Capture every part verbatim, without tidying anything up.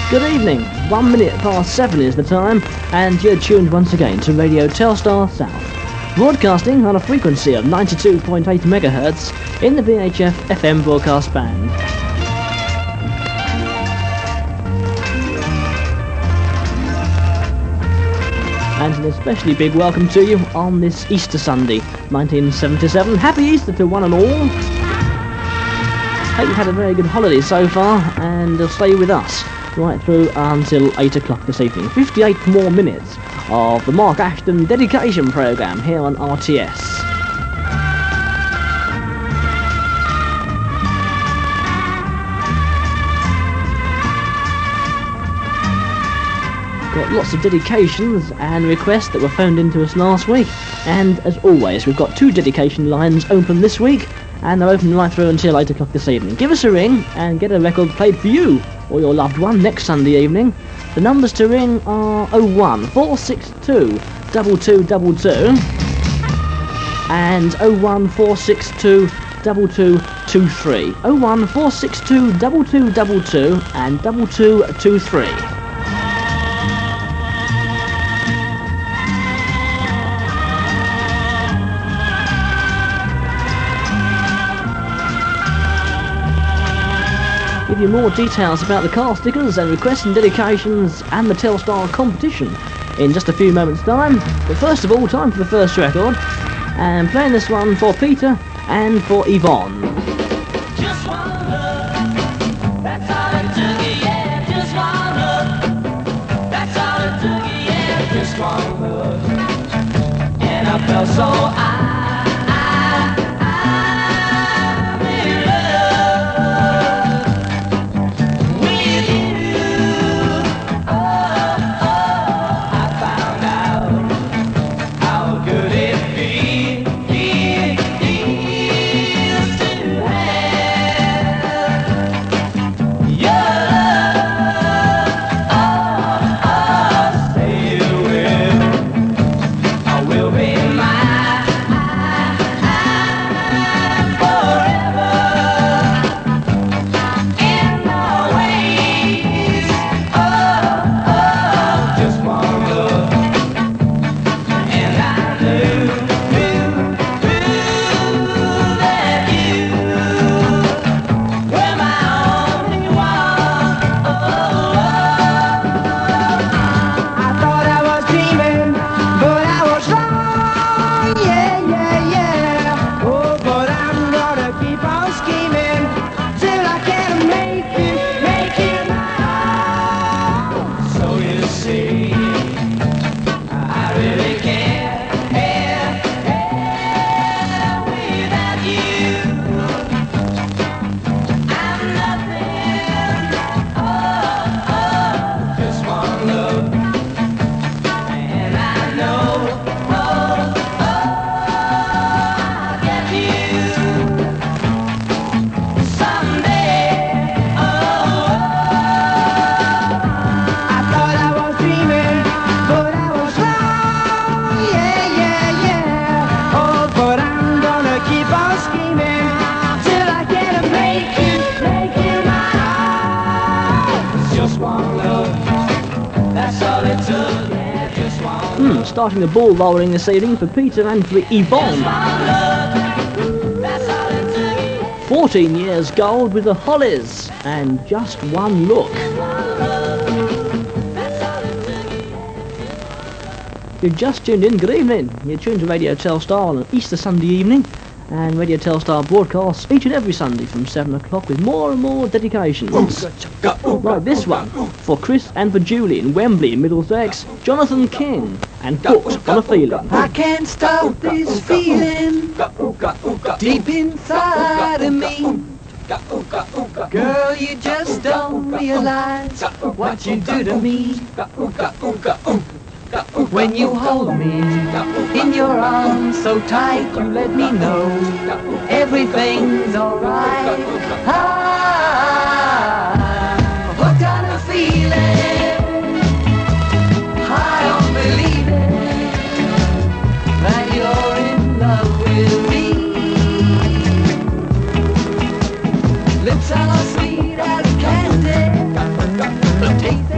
Good evening, one minute past seven is the time, and you're tuned once again to Radio Telstar South, broadcasting on a frequency of ninety-two point eight megahertz in the V H F F M broadcast band. And an especially big welcome to you on this Easter Sunday, nineteen seventy-seven. Happy Easter to one and all. Hope you've had a very good holiday so far, and uh, stay with us right through until eight o'clock this evening. fifty-eight more minutes of the Mark Ashton dedication programme here on R T S. Got lots of dedications and requests that were phoned into us last week, and as always we've got two dedication lines open this week, and they're open right through until eight o'clock this evening. Give us a ring and get a record played for you or your loved one next Sunday evening. The numbers to ring are oh one four six two two two two two and oh one four six two two two two three. oh one four six two two two two two and two two two three. Give you more details about the car stickers and requests and dedications and the Telstar competition in just a few moments time. But first of all, time for the first record, and playing this one for Peter and for Yvonne. Just one look, that's all it took, yeah, just one look, that's all it took, yeah, just one look, and I felt so I starting the ball rolling this evening for Peter and for Yvonne. fourteen years gold with the Hollies and Just One Look. You've just tuned in, good evening. You're tuned to Radio Telstar on an Easter Sunday evening, and Radio Telstar broadcasts each and every Sunday from seven o'clock with more and more dedications. Like this one for Chris and for Julie in Wembley, Middlesex, Jonathan King and Hooked on a Feeling. I can't stop this feeling deep inside of me. Girl, you just don't realize what you do to me. When you hold me in your arms so tight, you let me know everything's alright. Ah, what kind of feeling? High on believing that you're in love with me. Lips are sweet as candy, the taste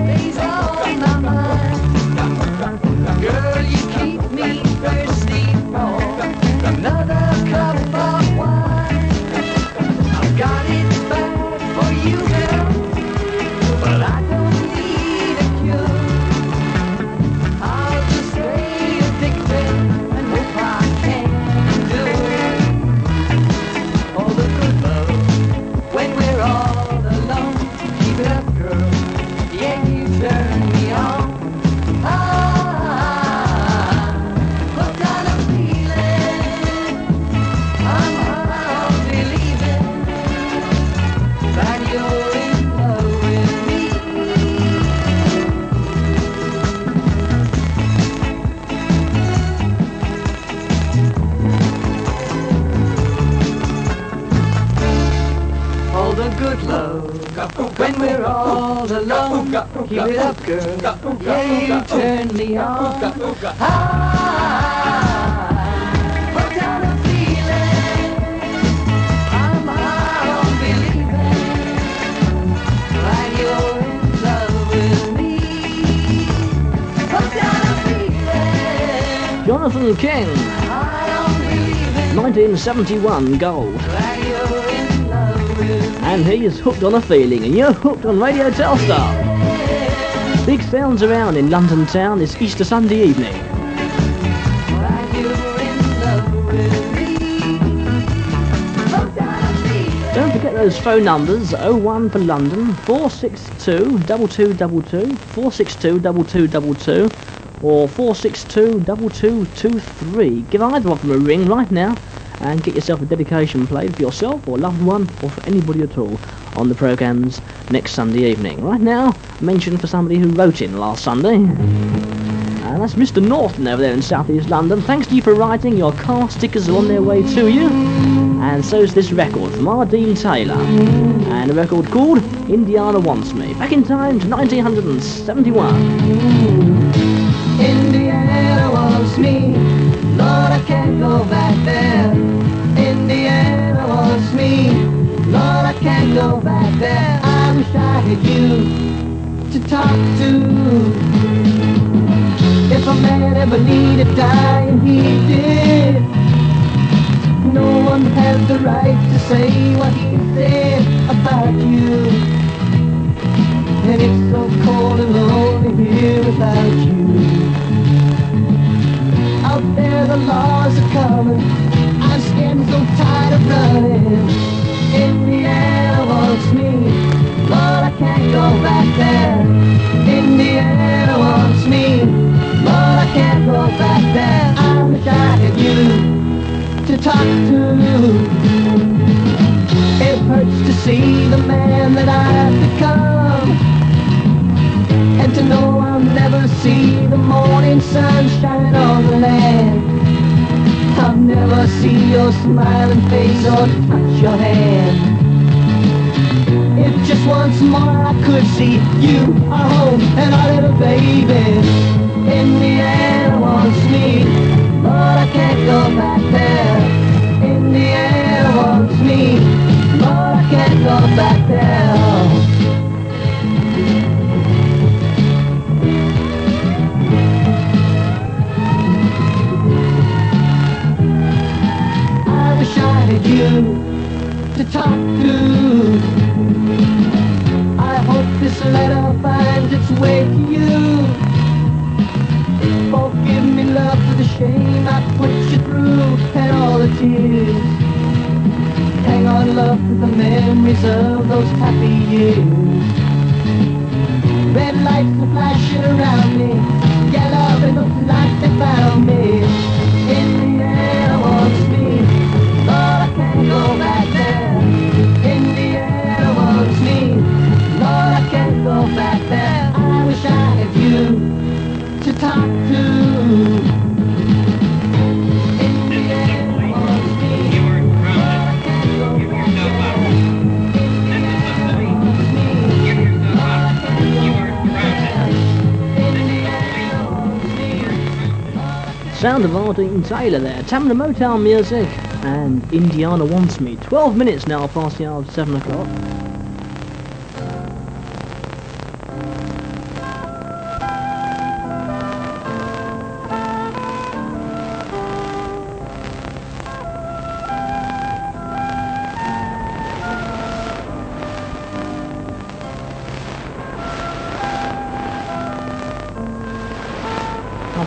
another cup of wine. I've got it bad for you, girl, but I don't need a cure. I'll just stay addicted and hope I can do all the good love when we're all alone. Keep it up, girl. Yeah, you turn me on. Good love when we're all alone. Keep it up, girl. Yeah, you turn me on. I put down a feeling. I'm high on believing that you're in love with me. Put down a feeling. Jonathan King, High on believing nineteen seventy-one gold. that you're in love with me. And he is hooked on a feeling, and you're hooked on Radio Telstar. Big sounds around in London town this Easter Sunday evening. Don't forget those phone numbers: oh one for London, four six two, two two two two, four six two, two two two two, or four six two, two two two three. Give either of them a ring right now and get yourself a dedication played for yourself or loved one or for anybody at all on the programmes next Sunday evening. Right now, mention for somebody who wrote in last Sunday. And that's Mister Norton over there in South East London. Thanks to you for writing. Your car stickers are on their way to you. And so's this record from R. Dean Taylor. And a record called Indiana Wants Me. Back in time to nineteen seventy-one. Indiana wants me, Lord, I can't go back there. Indiana wants me, Lord, I can't go back there. I wish I had you to talk to. If a man ever needed dying, he did. No one has the right to say what he said about you. And it's so cold and lonely here without you. Out there the laws are coming, I'm scared and so tired of running. Indiana wants me, Lord, I can't go back there. Indiana wants me, Lord, I can't go back there. I wish I had you to talk to. It hurts to see the man that I've become, and to know I'll never see the morning sunshine on the land. I'll never see your smiling face or touch your hand. If just once more I could see you, our home, and our little baby. Indiana wants me, Lord, I can't go back there. Indiana wants me, Lord, I can't go back there. You to talk to. I hope this letter finds its way to you. Forgive me, love, for the shame I put you through and all the tears. Hang on, love, to the memories of those happy years. Red lights are flashing around me, yeah, love, and those lights that found me. Indiana wants me, Lord, I can't go back there. Indiana wants me, Lord, I can't go back there. I wish I had you to talk to. Indiana wants me, Lord, I can't go back there. Indiana wants me, Lord, I can't go back there. Indiana wants me, Lord, I can't. Sound of R. Dean Taylor there. Tamla Motown music. And Indiana Wants Me. twelve minutes now past the hour of seven o'clock.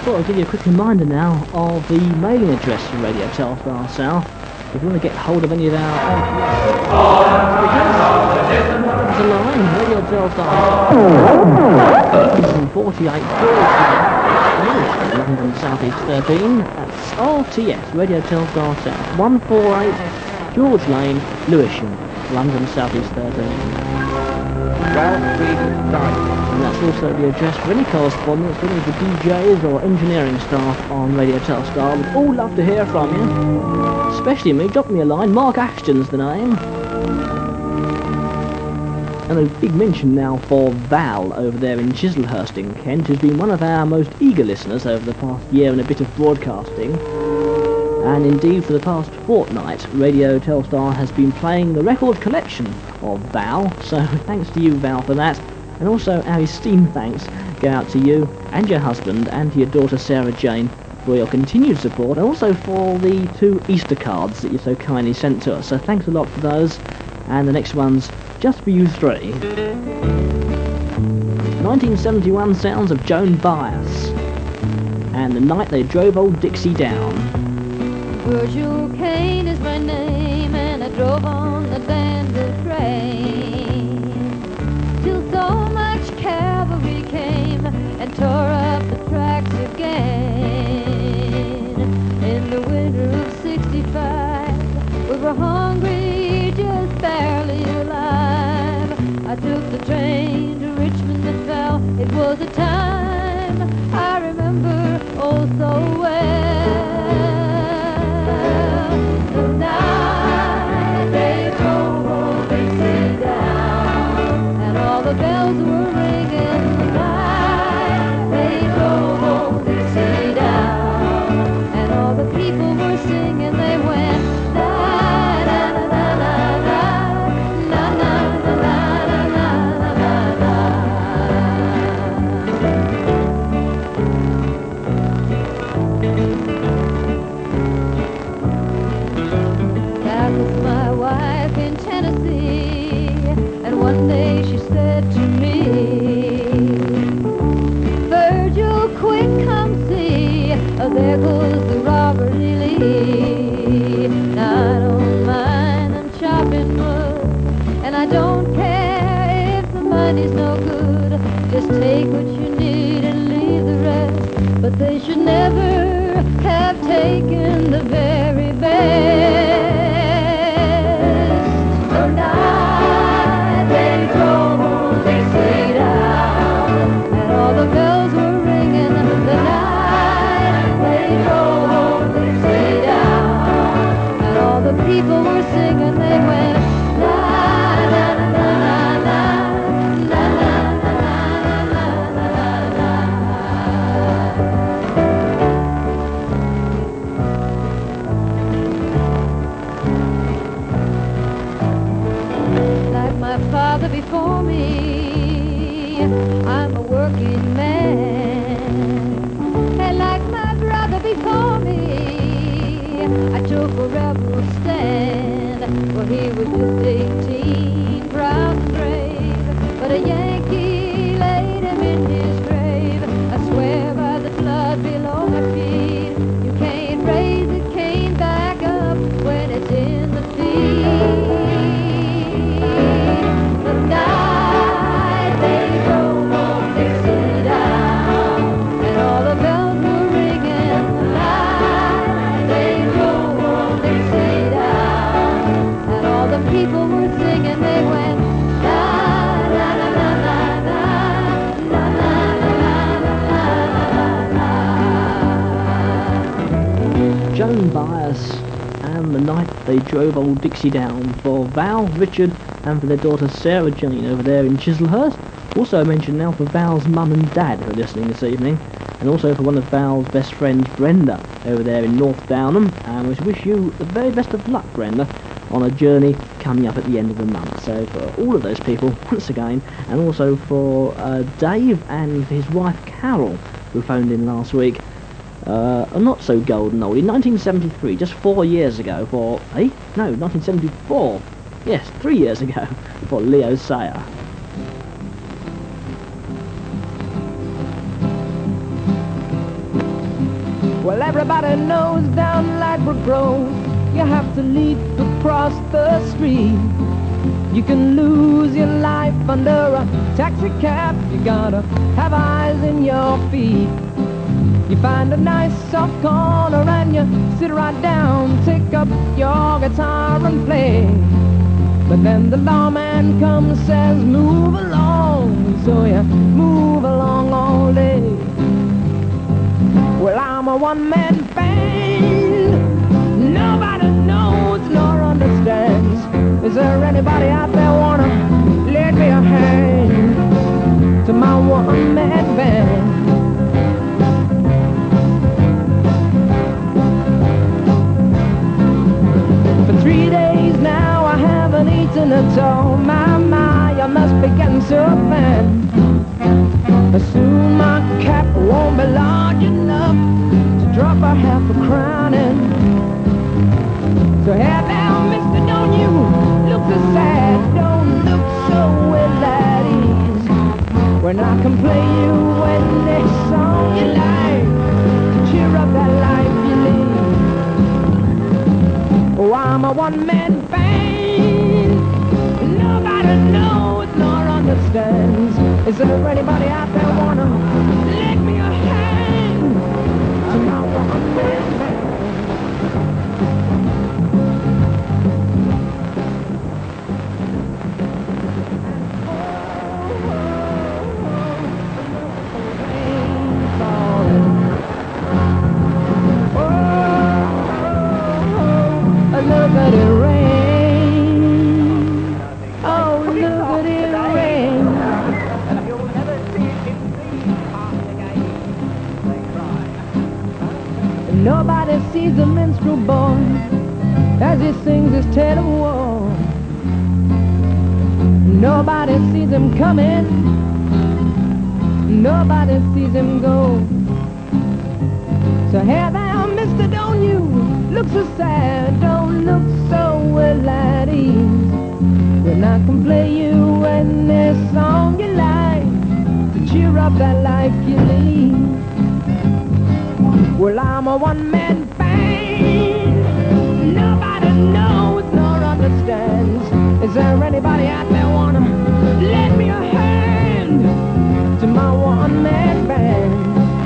thought I'd give you a quick reminder now of the mailing address for Radio Telstar South. If you want to get hold of any of our... There's a line, Radio Telstar. one forty-eight London South East thirteen. That's R T S, Radio Telstar South. one forty-eight George Lane, Lewisham, London South East thirteen. And that's also the address for any correspondence with any of the D Js or engineering staff on Radio Telstar. We'd all love to hear from you. Especially me, drop me a line. Mark Ashton's the name. And a big mention now for Val over there in Chislehurst in Kent, who's been one of our most eager listeners over the past year and a bit of broadcasting. And indeed, for the past fortnight, Radio Telstar has been playing the record collection of Val. So thanks to you, Val, for that. And also our esteemed thanks go out to you and your husband and to your daughter Sarah Jane for your continued support, and also for the two Easter cards that you so kindly sent to us. So thanks a lot for those. And the next one's just for you three. nineteen seventy-one sounds of Joan Baez and The Night They Drove Old Dixie Down. Virgil Kane is my name, and I drove on the Danville train till so much cavalry came and tore up the tracks again. In the winter of sixty-five, we were hungry, just barely alive. I took the train to Richmond and fell. It was a time I remember oh so well. The night they drove old Dixie down, and all the bells were ringing. The night they drove old Dixie down, and all the people were singing. They went na na na na na na na na na na na na. That was my wife in Tennessee, and one day she said to me, Virgil, quick, come see, oh, there goes the Robert E. Lee. Now I don't mind them chopping wood, and I don't care if the money's no good. Just take what you need and leave the rest. But they should never have taken the very best. The night they drove old Dixie down, and all the bells were ringing. The night they drove old Dixie down, and all the people were singing. They went na na na na na na na na na na na. Like my father before me, I'm a working man. And like my brother before me, I took a rebel stand. Well, he was just eighteen, proud and brave, but a Yankee laid him in his grave. I swear by the blood below my feet, you can't raise a cane back up when it's in the feet. The night they drove old Dixie down, and all the bells were ringing. The night they drove old Dixie down, and all the people were singing. They went na na na na na na na na na na na. Joan Baez and The Night They Drove Old Dixie Down for Val, Richard, and for their daughter Sarah Jane over there in Chislehurst. Also mentioned now for Val's mum and dad who are listening this evening, and also for one of Val's best friends, Brenda, over there in North Downham. And we wish you the very best of luck, Brenda, on a journey coming up at the end of the month. So for all of those people, once again, and also for uh, Dave and his wife Carol, who phoned in last week, uh, a not so golden old, in nineteen seventy-three, just four years ago, for, eh? No, nineteen seventy-four. Yes, three years ago, for Leo Sayer. Well, everybody knows down Lightbrook Grove, you have to leap across the street. You can lose your life under a taxi cab. You gotta have eyes in your feet. You find a nice soft corner and you sit right down, take up your guitar and play. But then the lawman comes, says, move along, so you move along all day. Well, I'm a one-man band. Nobody knows nor understands. Is there anybody out there wanna lend me a hand to my one-man band? For three days now I haven't eaten at all. My, my, I must be getting so fat. Soon my cap won't be large enough to drop a half a crown in. So here now, mister, don't you look so sad, don't look so ill at ease. When I can play you any song you like to cheer up that life you lead. Oh, I'm a one-man band. Nobody knows nor understands. Is there anybody out there wanna lend me a hand to my one-man band? Look at it rain. Oh, look at it rain. You'll never see it in these parts again. They cry. Nobody sees the minstrel boy as he sings his tale of war. Nobody sees him coming. Nobody sees him go. So here thou, mister, don't you look so sad, don't look so well at ease. When I can play you any song you like to cheer up that life you lead. Well, I'm a one-man band. Nobody knows nor understands. Is there anybody out there wanna lend me a hand to my one-man band?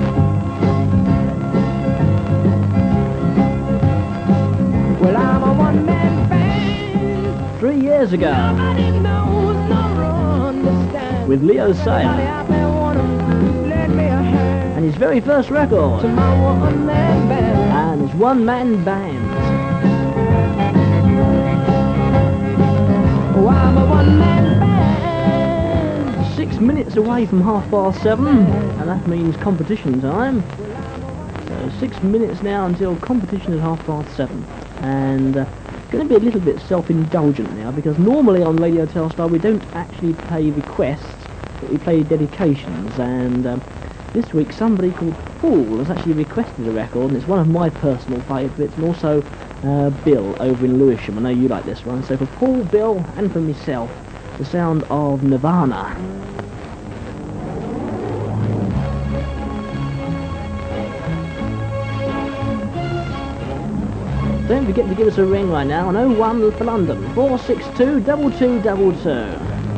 Well, I'm a one-man band. Three years ago, Nobody knows nor understands. with Leo Anybody Sayer out there wanna lend me a hand and his very first record, to my one-man band? and his one-man band. Oh, I'm a one-man band. Six minutes away from half past seven, and that means competition time. So six minutes now until competition at half past seven. And uh, going to be a little bit self-indulgent now, because normally on Radio Telstar we don't actually play requests, but we play dedications. And um, this week somebody called Paul has actually requested a record, and it's one of my personal favourites, and also uh, Bill over in Lewisham. I know you like this one. So for Paul, Bill, and for myself, the sound of Nirvana. Don't forget to give us a ring right now on oh one for London, four six two, two two two two.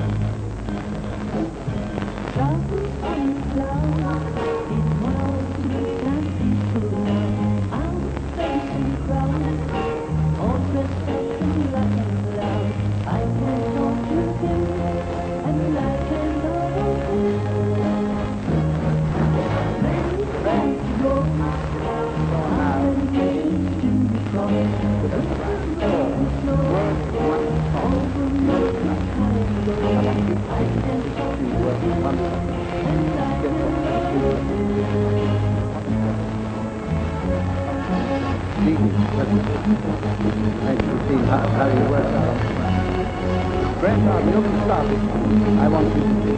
I want you to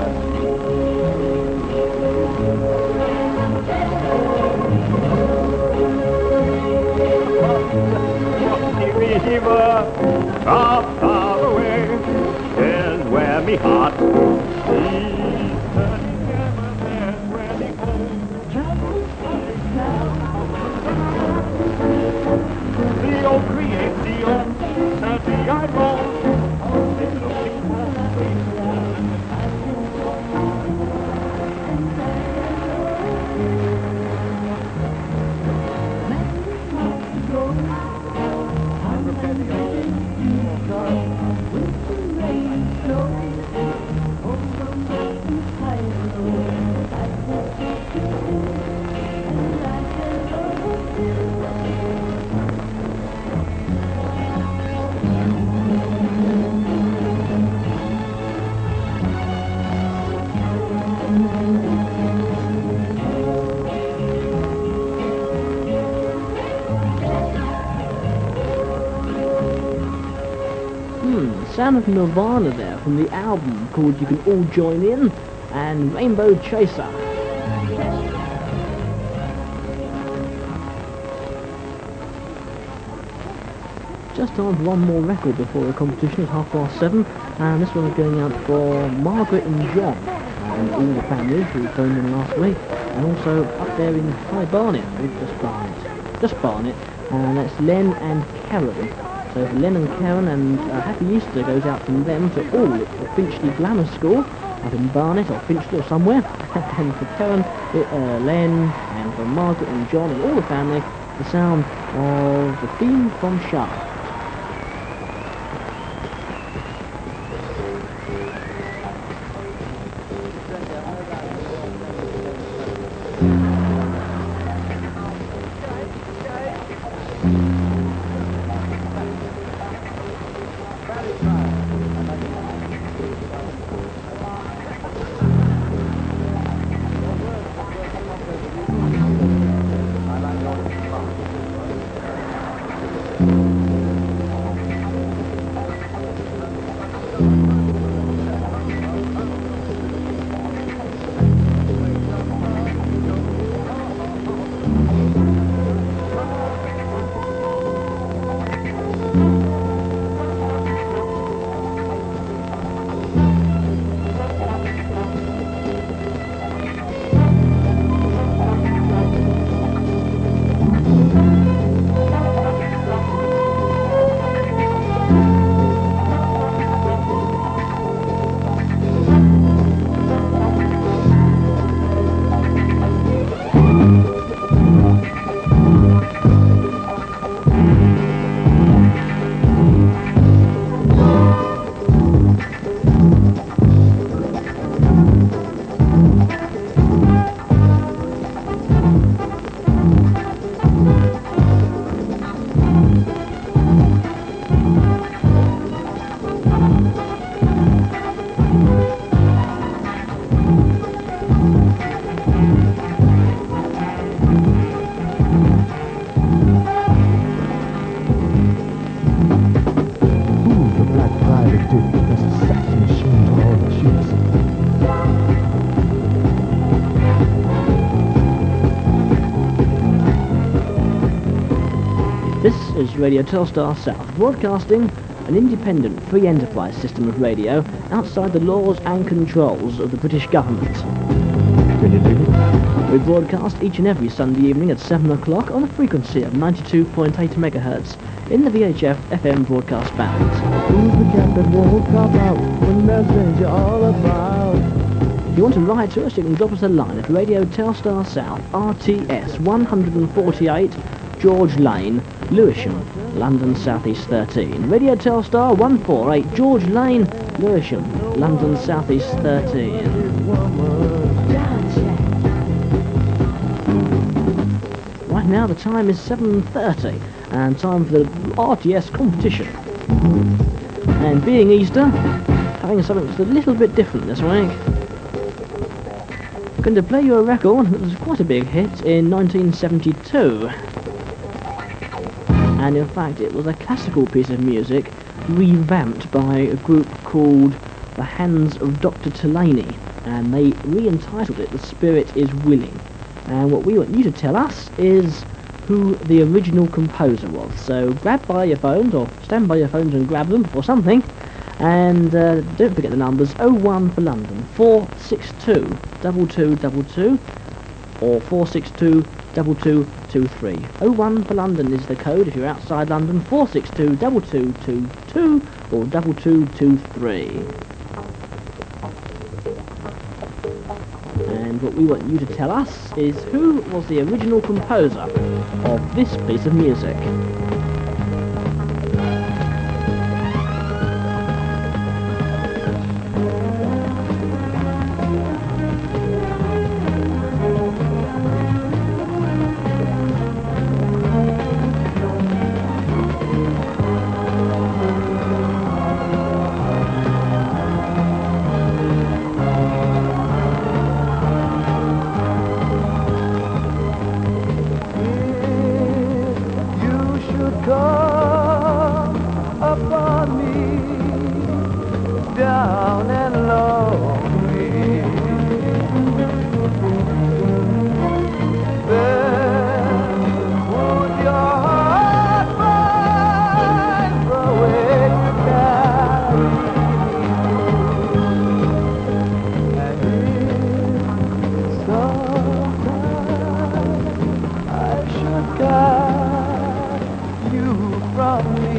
river, far, far away, is where me heart beats. Radio Creation, thirty eyeballs. Sound of Nirvana there from the album called You Can All Join In and Rainbow Chaser. Just time for one more record before the competition at half past seven, and this one is going out for Margaret and John and all the families who phoned in last week, and also up there in High Barnet, with just Barnet, just Barnet, and that's Len and Karen. So for Len and Karen, and uh, Happy Easter goes out from them to all at the Finchley Grammar School up in Barnet or Finchley or somewhere. And for Karen, uh, Len, and for Margaret and John and all the family, the sound of the theme from Sharp. Is Radio Telstar South, broadcasting an independent free enterprise system of radio outside the laws and controls of the British government. We broadcast each and every Sunday evening at seven o'clock on a frequency of ninety-two point eight megahertz in the V H F F M broadcast band. Who's the cat that won't come out when there's danger all about? If you want to write to us, you can drop us a line at Radio Telstar South, R T S one forty-eight, George Lane, Lewisham, London South East thirteen. Radio Telstar one forty-eight, George Lane, Lewisham, London South East thirteen. Right now the time is seven thirty and time for the R T S competition. And being Easter, having something that's a little bit different this week. I'm going to play you a record that was quite a big hit in nineteen seventy-two. And in fact it was a classical piece of music revamped by a group called The Hands of Doctor Tulaney, and they re-entitled it The Spirit is Willing. And what we want you to tell us is who the original composer was. So grab by your phones, or stand by your phones and grab them, or something, and uh, don't forget the numbers oh one for London, four six two, two two two two, or four six two, two two two three. oh one for London is the code if you're outside London, four six two, two two two two or two two two three. And what we want you to tell us is who was the original composer of this piece of music. Down and lonely, then would your heart find the way to carry? And if sometime I should guide you from me,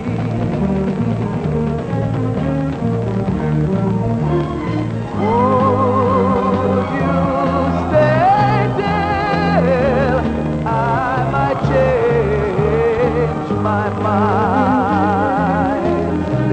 would you stay till I might change my mind?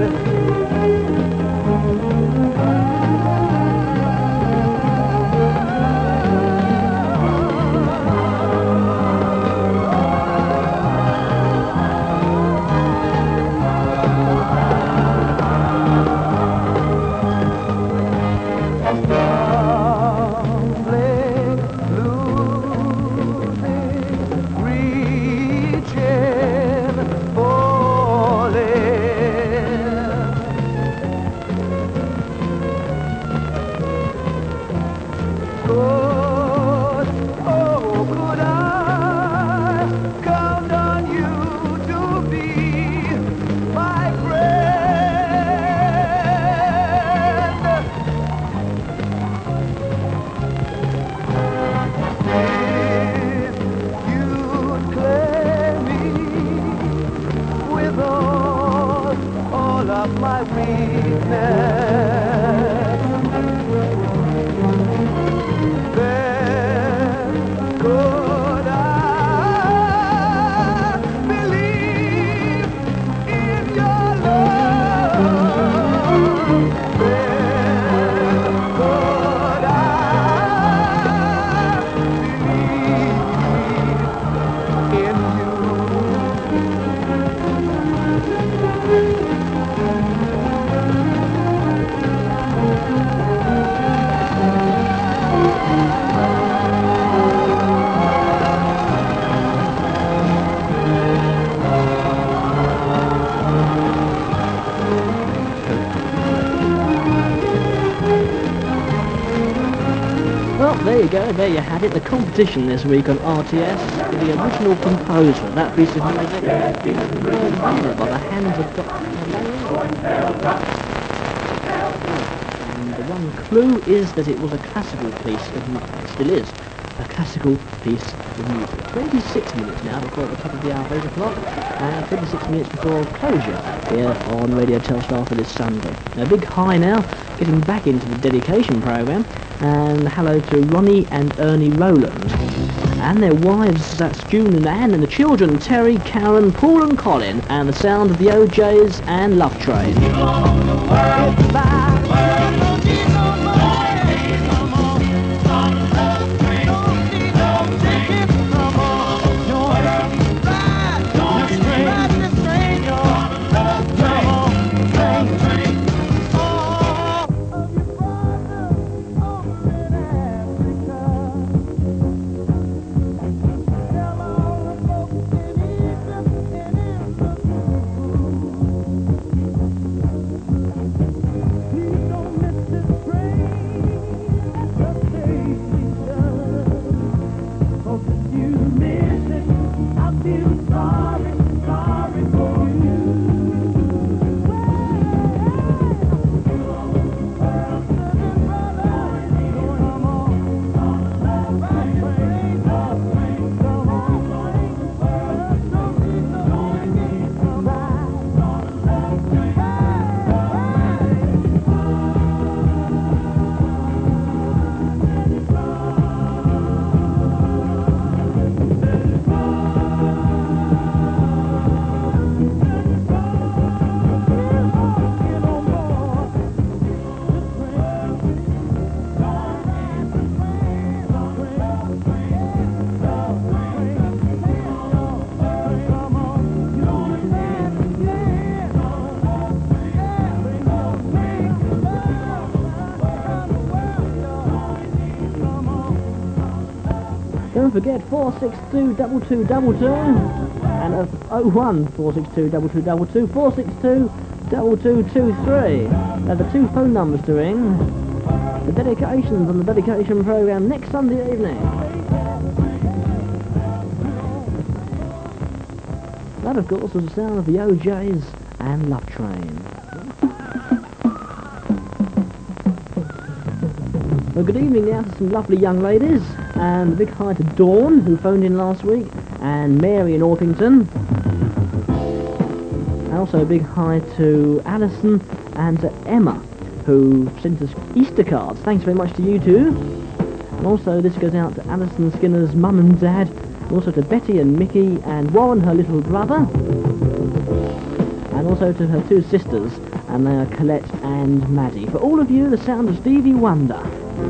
My weakness, then could I believe in your love? Then could I believe in you? Well, there you go, there you had it, the competition this week on R T S, the original composer of that piece of music, wondered by the hands of Doctor And the one clue is that it was a classical piece of music, it still is, a classical piece of music. twenty-six minutes now before the top of the hour, eight o'clock, and twenty-six minutes before closure here on Radio Telstar for this Sunday. A big hi now, getting back into the dedication programme, and hello to Ronnie and Ernie Rowland, and their wives, that's June and Anne, and the children, Terry, Karen, Paul and Colin, and the sound of the O Js and Love Train. don't forget four six two two two two two and uh, oh one four six two two two two two, four six two two two two three. They're the two phone numbers to ring. The dedications on the dedication programme next Sunday evening. That, of course, was the sound of the O Js and Love Train. Well, good evening now to some lovely young ladies, and a big hi to Dawn, who phoned in last week, and Mary in Orpington. And also a big hi to Alison and to Emma, who sent us Easter cards. Thanks very much to you two. And also this goes out to Alison Skinner's mum and dad, and also to Betty and Mickey and Warren, her little brother, and also to her two sisters, and they are Colette and Maddie. For all of you, the sound of Stevie Wonder.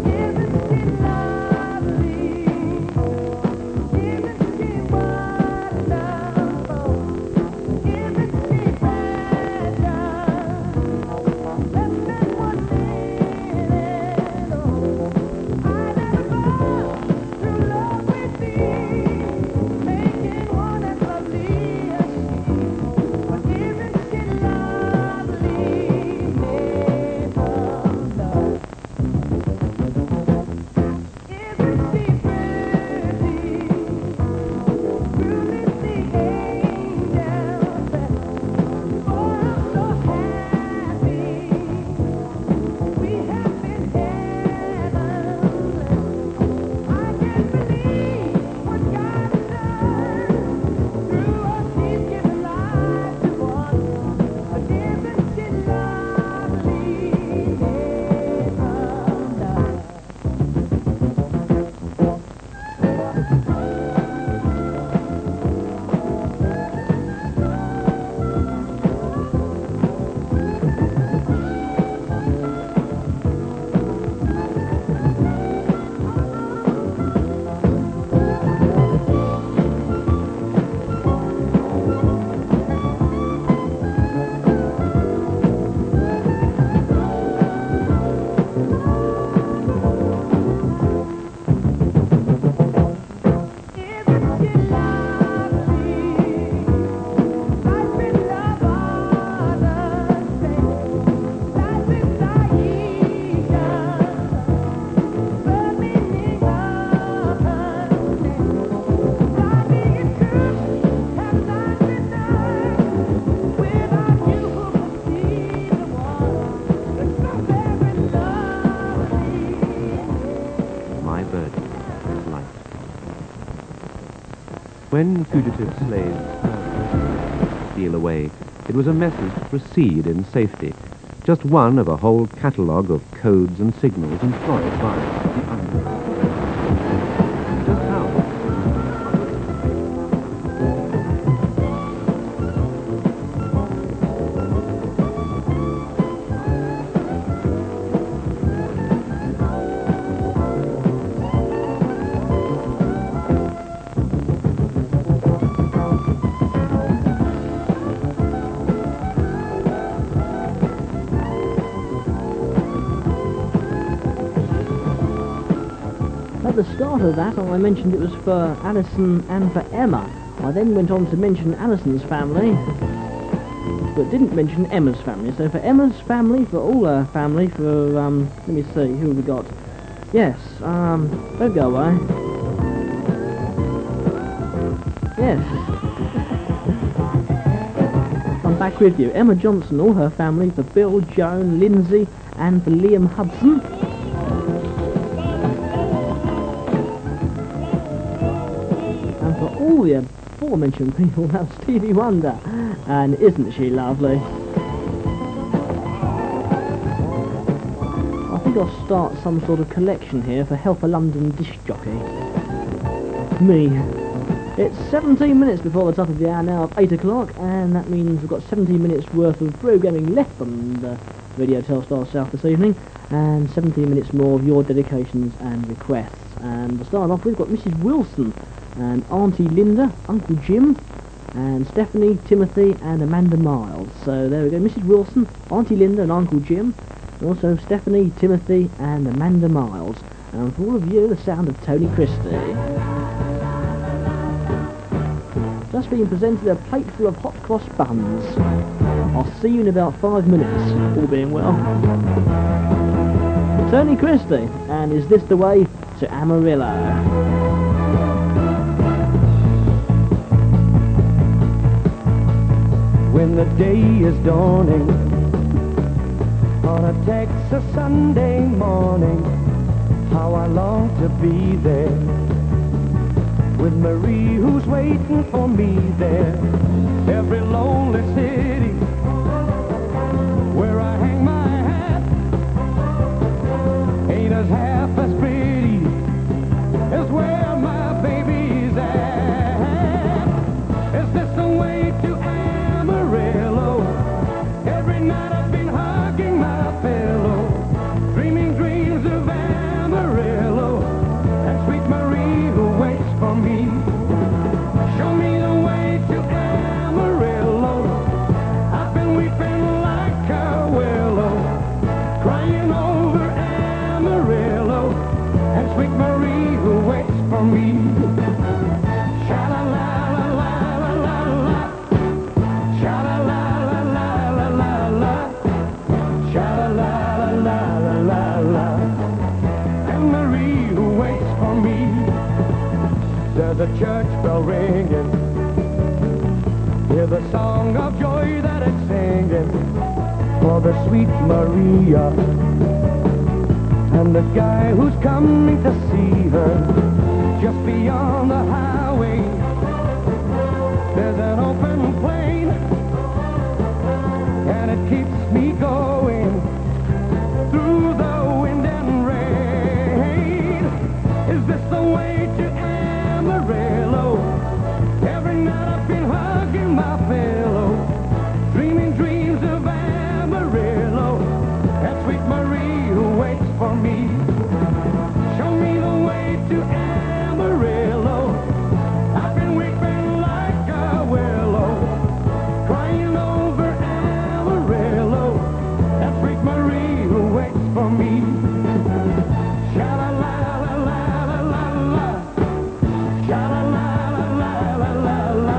When fugitive slaves steal away, it was a message to proceed in safety, just one of a whole catalogue of codes and signals employed by the underworld. Just how? At the start of that, I mentioned it was for Alison and for Emma. I then went on to mention Alison's family, but didn't mention Emma's family. So for Emma's family, for all her family, for, um, let me see, who have we got? Yes, um, don't go away. Yes. I'm back with you. Emma Johnson, all her family, for Bill, Joan, Lindsay, and for Liam Hudson. All the aforementioned people, that's Stevie Wonder, and isn't she lovely? I think I'll start some sort of collection here for Help a London Disc Jockey. Me. It's seventeen minutes before the top of the hour now of eight o'clock, and that means we've got seventeen minutes worth of programming left on the Radio Telstar South this evening, and seventeen minutes more of your dedications and requests. And to start off with, we've got Missus Wilson, and Auntie Linda, Uncle Jim, and Stephanie, Timothy, and Amanda Miles. So there we go, Missus Wilson, Auntie Linda, and Uncle Jim, and also Stephanie, Timothy, and Amanda Miles. And for all of you, the sound of Tony Christie. being presented a plate full of hot cross buns. I'll see you in about five minutes, all being well. Tony Christie, and Is This the Way to Amarillo? When the day is dawning on a Texas Sunday morning, how I long to be there with Marie who's waiting for me there. Every lonely city where I hang my hat ain't as half as pretty as where my baby's at. Is this the way to Amarillo? Every night I've been hugging my pillow, dreaming dreams of Amarillo and sweet Marie who waits for me. Show me the way to Amarillo. I've been weeping like a willow, crying over Amarillo and sweet Marie who waits for me. Sha-la-la-la-la-la-la-la, sha-la-la-la-la-la-la, sha-la-la-la-la-la-la, and Marie who waits for me. There's a church bell ringing, hear the song of joy that it's singing for the sweet Maria and the guy who's coming to see her. Just beyond the highway there's an open plain, and it keeps me going through the wind and rain. Is this the way to Amarillo? Every night I've been hugging my pillow, dreaming dreams of Amarillo and sweet Marie who waits for me. Show me the way to Amarillo. I've been weeping like a willow, crying over Amarillo and sweet Marie who waits for me. Sha-la-la-la-la-la-la-la, sha-la-la-la-la-la-la,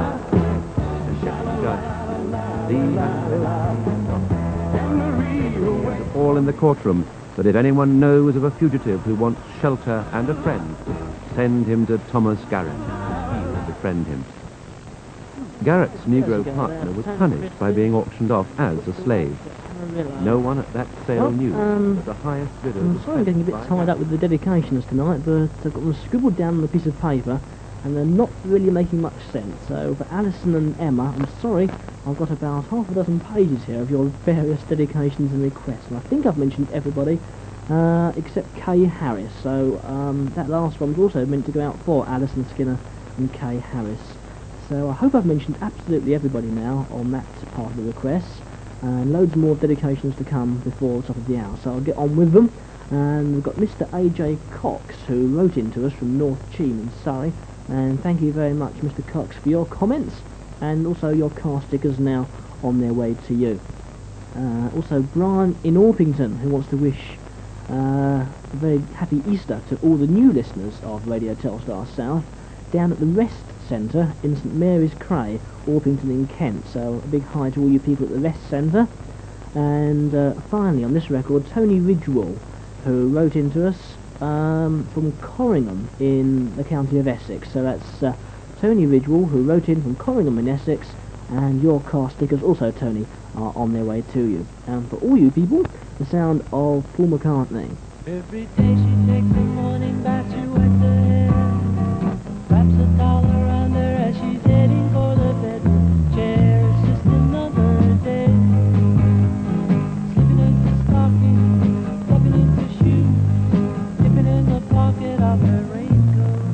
sha-la-la-la-la-la, and Marie who waits. All in the courtroom that if anyone knows of a fugitive who wants shelter and a friend, send him to Thomas Garrett. He will befriend him. Garrett's Negro partner was punished by being auctioned off as a slave. No one at that sale Well, knew um, that the highest bidder I'm was sorry I'm getting a bit set tied by up with the dedications tonight, but I've got them scribbled down on a piece of paper, and they're not really making much sense. So for Alison and Emma, I'm sorry, I've got about half a dozen pages here of your various dedications and requests, and I think I've mentioned everybody uh, except Kay Harris. So um, that last one was also meant to go out for Alison Skinner and Kay Harris. So I hope I've mentioned absolutely everybody now on that part of the requests, and loads more dedications to come before the top of the hour. So I'll get on with them. And we've got Mister A J Cox, who wrote into us from North Cheam in Surrey, and thank you very much, Mister Cox, for your comments, and also your car stickers now on their way to you. Uh, also Brian in Orpington, who wants to wish uh, a very happy Easter to all the new listeners of Radio Telstar South down at the Rest Centre in St Mary's Cray, Orpington in Kent. So a big hi to all you people at the Rest Centre. And uh, finally on this record, Tony Ridgewell, who wrote into us um, from Corringham in the county of Essex. So that's uh, Tony Ridgewell, who wrote in from Corringham in Essex, and your car stickers also, Tony, are on their way to you. And for all you people, the sound of Paul McCartney. Every day she takes the morning bath to wet the hair, wraps a towel around her as she's heading for the bedroom chair. It's just another day, slipping into stockings, stepping into shoes, dipping in the pocket of her raincoat.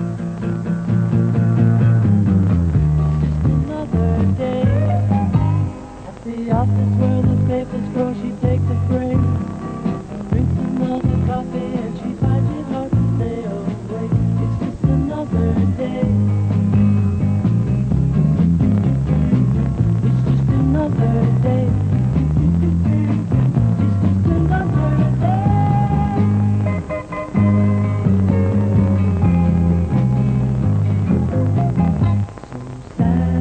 It's just another day, at the office where the papers grow, she takes a break, drinks another coffee and she finds it hard to stay awake. It's just another day. It's just another day. It's just another day. So sad.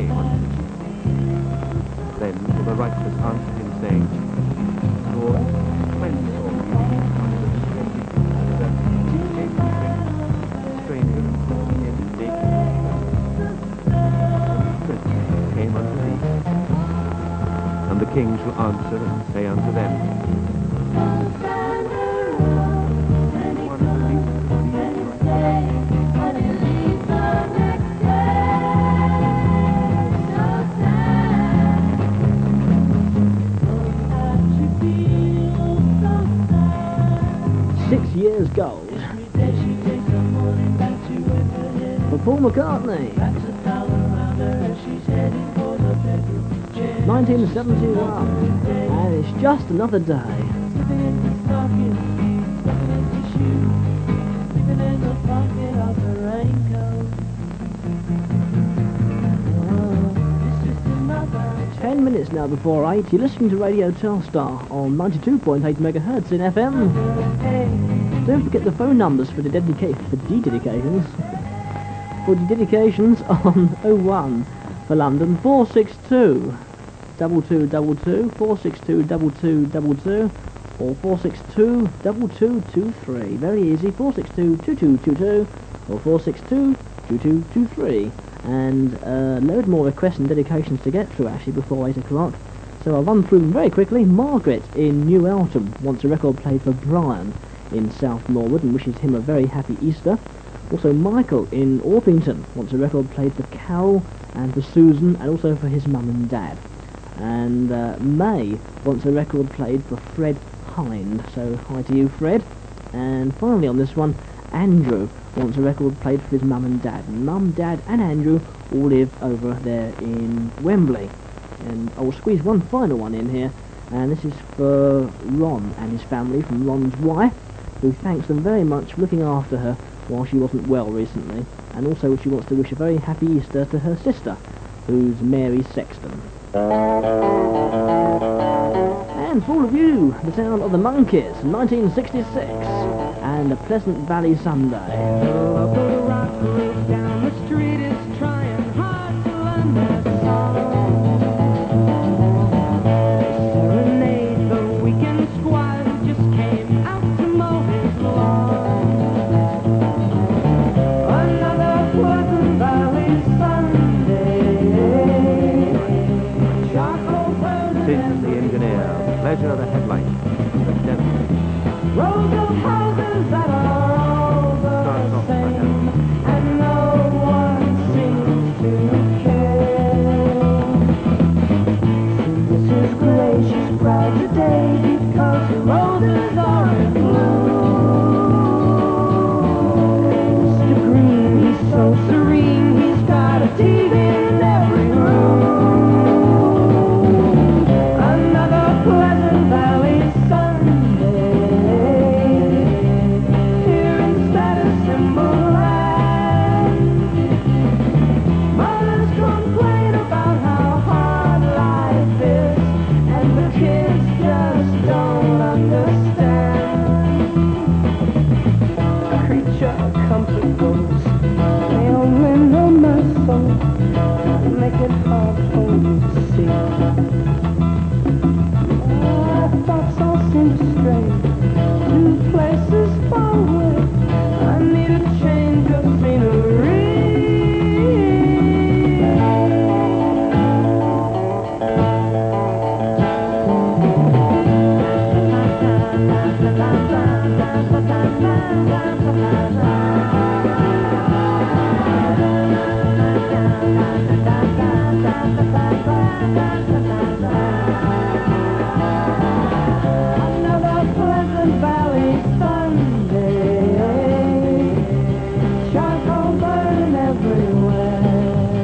came unto the chief. Then will the righteous answer him, saying, Lord, when saw we thee under the shade, that we gave thee drink, a stranger and brought him naked? Christmas came unto thee. And the king shall answer and say unto them, One of the least of these Six years gold for Paul McCartney. nineteen seventy-one, and it's just another day. Ten minutes now before eight. You're listening to Radio Telstar on ninety-two point eight megahertz in F M. Don't forget the phone numbers for the dedica- for de-dedications. For the dedications on oh one for London, four six two two two two two, four six two two two two two, or four six two two two two three. Very easy, four six two two two two two or four six two two two two three. And a uh, load more requests and dedications to get through actually before eight o'clock. So I'll run through them very quickly. Margaret in New Eltham wants a record played for Brian in South Norwood and wishes him a very happy Easter. Also Michael in Orpington wants a record played for Carol and for Susan and also for his mum and dad. And uh, May wants a record played for Fred Hind, so hi to you Fred. And finally on this one, Andrew wants a record played for his mum and dad. Mum, dad and Andrew all live over there in Wembley. And I'll squeeze one final one in here, and this is for Ron and his family from Ron's wife, who thanks them very much for looking after her while she wasn't well recently, and also she wants to wish a very happy Easter to her sister, who's Mary Sexton. And for all of you, the sound of the Monkees, nineteen sixty-six, and a Pleasant Valley Sunday. Down the street is trying hard to learn that song. Serenade the weekend squad who just came out to mow his lawn. Another Pleasant Valley Sunday. Charcoal burning. Sid the engineer, pleasure the headlight, the devil. Rows of houses that are all the same, and no one seems to care. This is gracious, proud today because the roses are in bloom. Mister Green, he's so serene, he's got a T V in every room. Another Pleasant Valley Sunday. Make it hard for you to see. Our thoughts all seem to stray to places far away. I need a change of scenery. Another Pleasant Valley Sunday. Charcoal burning everywhere.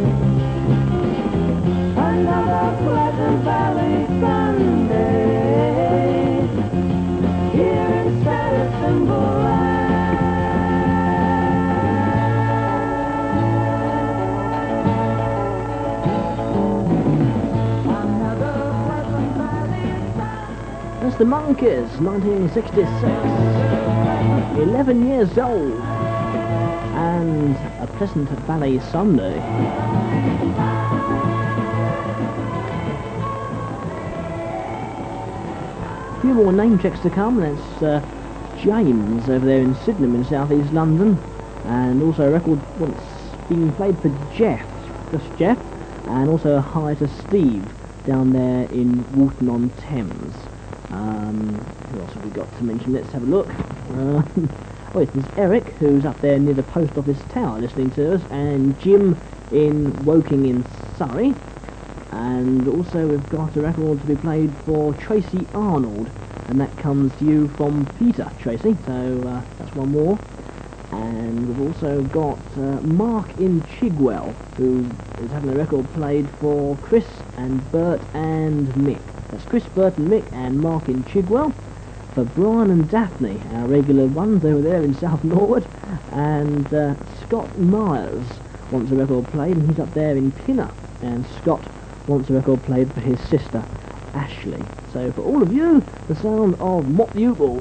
Another Pleasant Valley Sunday. Here in Status Timberland. That's the Monkees, nineteen sixty-six. Eleven years old. And a Pleasant Valley Sunday. few more name checks to come. That's uh, James over there in Sydenham in South East London, and also a record once being played for Jeff, just Jeff, and also a hi to Steve down there in Walton on Thames. Um, who else have we got to mention? Let's have a look. Uh, oh, yes, there's Eric, who's up there near the post office tower listening to us, and Jim in Woking in Surrey. And also we've got a record to be played for Tracy Arnold, and that comes to you from Peter Tracy, so uh, that's one more. And we've also got uh, Mark in Chigwell, who is having a record played for Chris and Bert and Mick. That's Chris, Bert and Mick, and Mark in Chigwell. For Brian and Daphne, our regular ones over there in South Norwood. And uh, Scott Myers wants a record played, and he's up there in Pinner. And Scott wants a record played for his sister, Ashley. So for all of you, the sound of Mott the Hoople.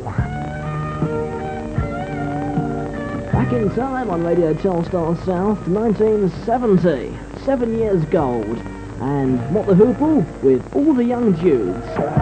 Back in time on Radio Telstar South, nineteen seventy, seven years gold, and Mott the Hoople with All the Young Judes.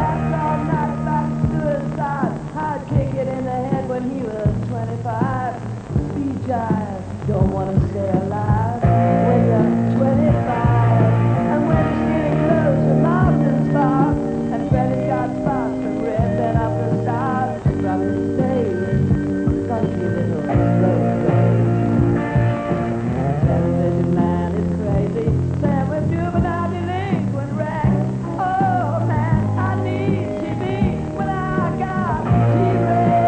I'd kick it in the head when he was twenty-five. Speed jive, don't want to stay alive when you're twenty-five. And when it's getting close to mountain spots, and Freddy's got spots from ripping up the stars, probably stay with funky little road race. Television man is crazy, Sam with juvenile delinquent wreck. Oh man, I need T V when I got T V.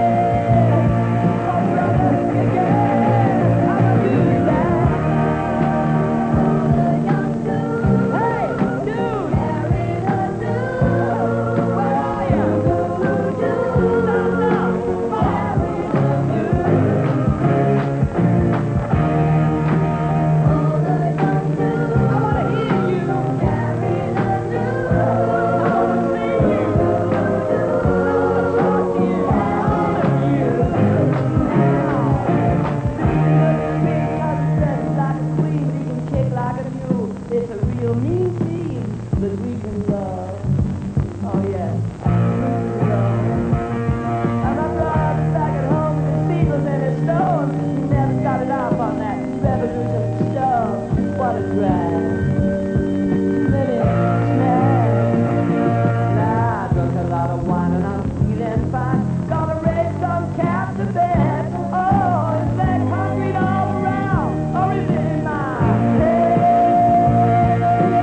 Oh brother, again, I'ma do that. Hey, dude, where are you? No, no, I wanna hear you. I wanna see you. I wanna talk to you. All of you. Like a queen, we can kick like a mule. It's a real mean team, but we can love. Oh yes, we can love. And my brother back at home with his Beatles and his Stones. He never started off on that revolution stuff. What a drag. Minute smash. Nah, I drunk a lot of wine and I'm feeling fine. Gonna raise some cats to bed. Oh, is that concrete all around? Or is it in my head?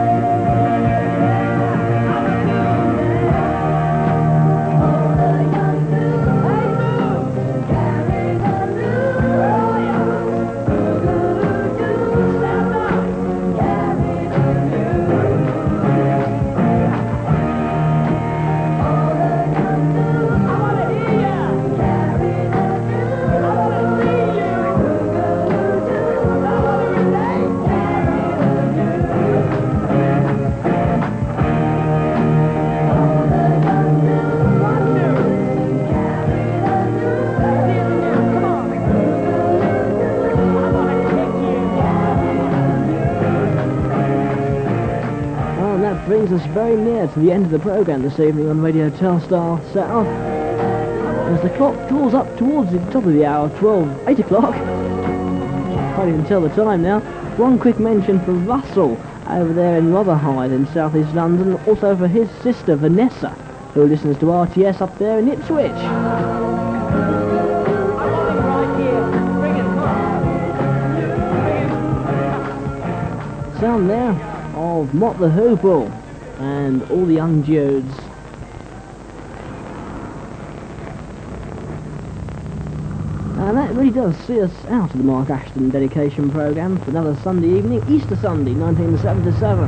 I'm a new man. Oh, the young dude. Hey, dude. Carry the news. Oh, yeah. Do-do-do-do. Stand up. Carry the news. Oh, the young dude. I wanna hear ya. Carry the news. I wanna see you. Do-do-do-do. I wanna relate. Carry the news. Oh, the young dude. One, two. Carry the news. Let's hear the news. Come on. I wanna kick you. Well, and that brings us very near to the end of the programme this evening on Radio Telstar South. As the clock draws up towards the top of the hour, twelve, eight o'clock. Can't even tell the time now. One quick mention for Russell over there in Rotherhithe in South East London. Also for his sister Vanessa, who listens to R T S up there in Ipswich. I want him right here. Bring it, come on. Bring it. Sound there of Mott the Hoople and All the Young Judes. And that really does see us out of the Mark Ashton dedication programme for another Sunday evening, Easter Sunday, nineteen seventy-seven.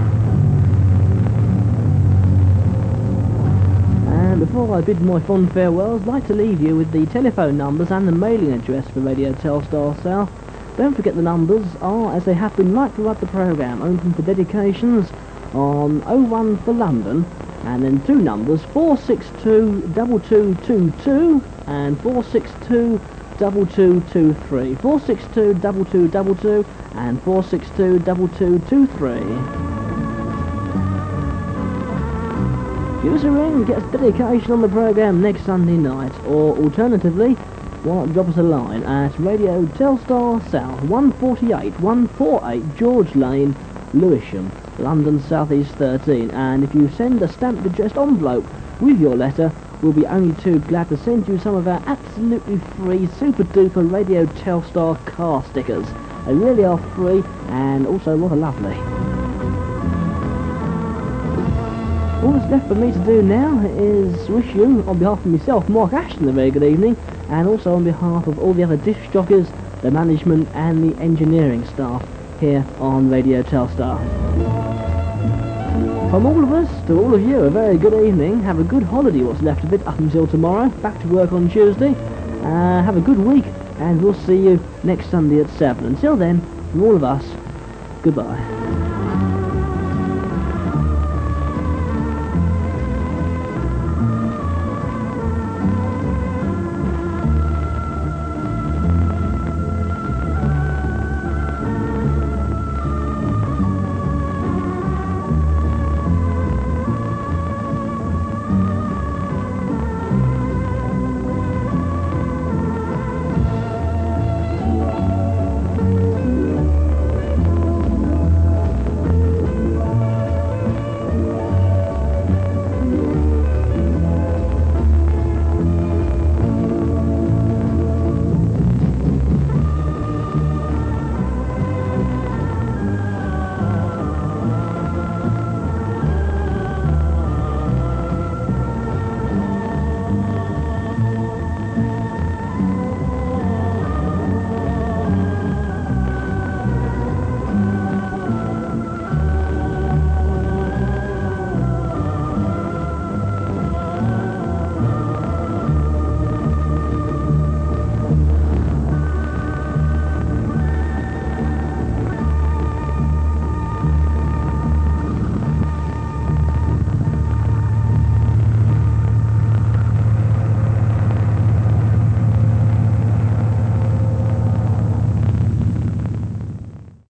And before I bid my fond farewells, I'd like to leave you with the telephone numbers and the mailing address for Radio Telstar South. Don't forget the numbers are, as they have been right throughout the programme, open for dedications on oh one for London, and then two numbers, four six two two two two two and four six two two two two three. four six two two two two two and four six two two two two three. Give us a ring, get us dedication on the programme next Sunday night, or alternatively, why not drop us a line at Radio Telstar South, one forty-eight, one forty-eight George Lane, Lewisham, London South East thirteen, and if you send a stamped addressed envelope with your letter, we'll be only too glad to send you some of our absolutely free super duper Radio Telstar car stickers. They really are free and also rather lovely. All that's left for me to do now is wish you, on behalf of myself, Mark Ashton, a very good evening, and also on behalf of all the other disc jockeys, the management and the engineering staff here on Radio Telstar. From all of us to all of you, a very good evening. Have a good holiday, what's left of it, up until tomorrow. Back to work on Tuesday. Uh, have a good week, and we'll see you next Sunday at seven. Until then, from all of us, goodbye.